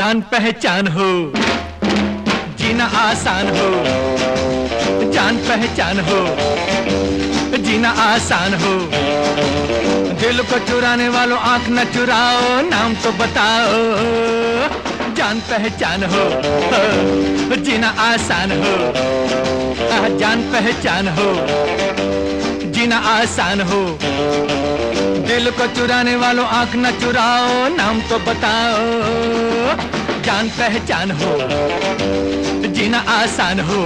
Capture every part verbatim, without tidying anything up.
जान पहचान हो, जीना आसान हो, जान पहचान हो, जीना आसान हो। दिल को चुराने वालों आंख न चुराओ, नाम तो बताओ। जान पहचान हो, जीना आसान हो, जान पहचान हो, जीना आसान हो। दिल को चुराने वालों आंख न चुराओ, नाम तो बताओ। जान पहचान हो, जीना आसान हो।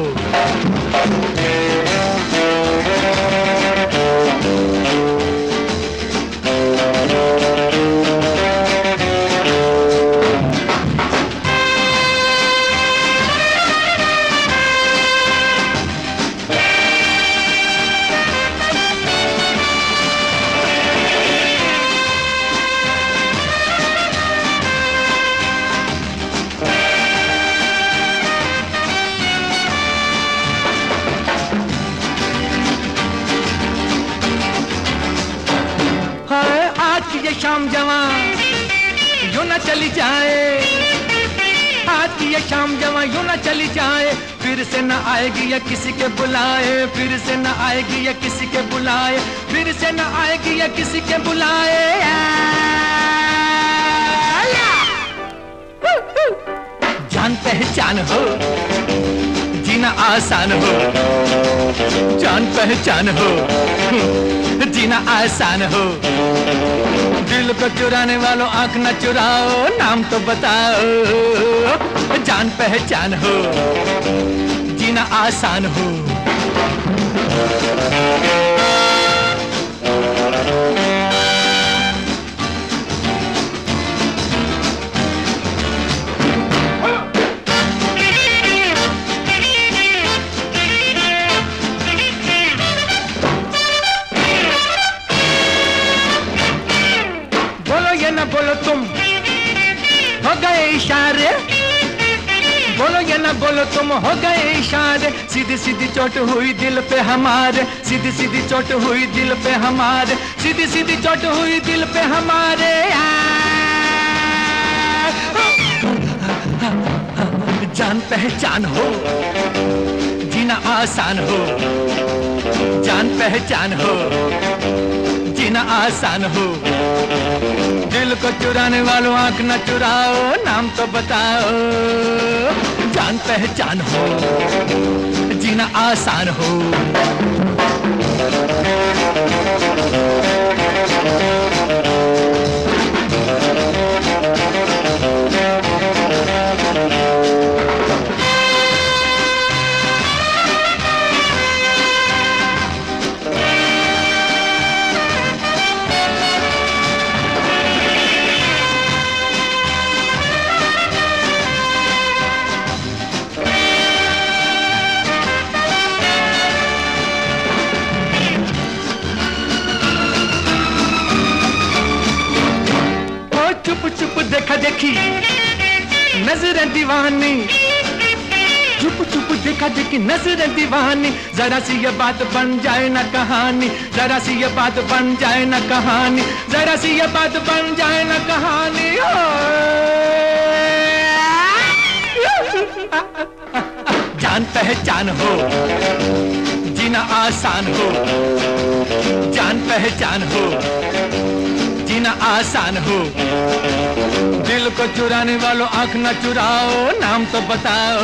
ये शाम जवां यूं न चली जाए, आज की ये शाम जवां यूं न चली जाए। फिर से न आएगी या किसी के बुलाए, फिर से न आएगी या किसी के बुलाए, फिर से न आएगी या किसी के बुलाए। जान पहचान हो, जीना आसान हो, जान पहचान हो, जीना आसान हो। दिल को चुराने वालों आंख न चुराओ, नाम तो बताओ। जान पहचान हो, जीना आसान हो। न बोलो तुम हो गए इशारे, बोलो या न बोलो तुम हो गए इशारे। सीधी सीधी चोट हुई दिल पे हमारे, सीधी सीधी चोट हुई दिल पे हमारे, सीधी सीधी चोट हुई दिल पे हमारे। जान पहचान हो, जीना आसान हो, जान पहचान हो, जीना आसान हो। दिल को चुराने वालों आंख न चुराओ, नाम तो बताओ। जान पहचान हो, जीना आसान हो। चुप चुप देखा देखी नजरें दीवानी, चुप चुप देखा देखी नजरें दीवानी। जरा सी ये बात बन जाए ना कहानी, जरा सी ये बात बन जाए ना कहानी, जरा सी ये बात बन जाए ना कहानी। जान पहचान हो, जीना आसान हो, जान पहचान हो, जीना आसान हो। दिल को चुराने वालों आंख न चुराओ, नाम तो बताओ।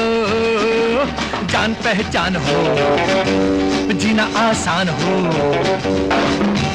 जान पहचान हो, जीना आसान हो।